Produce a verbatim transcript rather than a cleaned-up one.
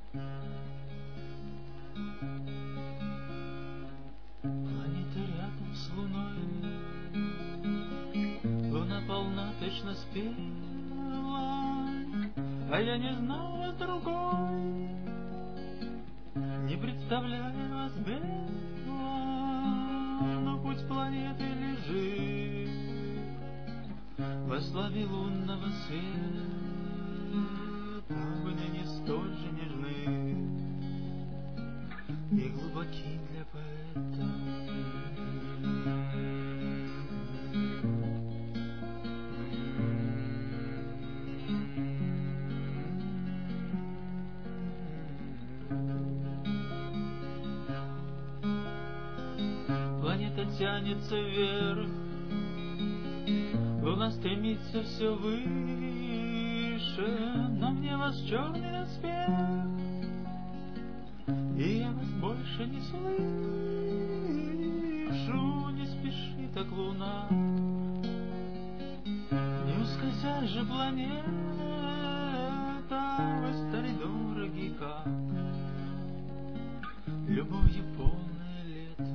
Планета рядом с Луной, Луна полна, точно спела, а я не знал вас другой, не представляю вас белого, но путь планеты лежит во славе лунного света. Огни не столь же нежны и глубоки для поэта. Планета тянется вверх, Луна стремится все выше, но мне вас черный доспех, и я вас больше не слышу. Не спеши так, Луна, не ускользай же, планета, вы стали дороги, как любовью полное лето.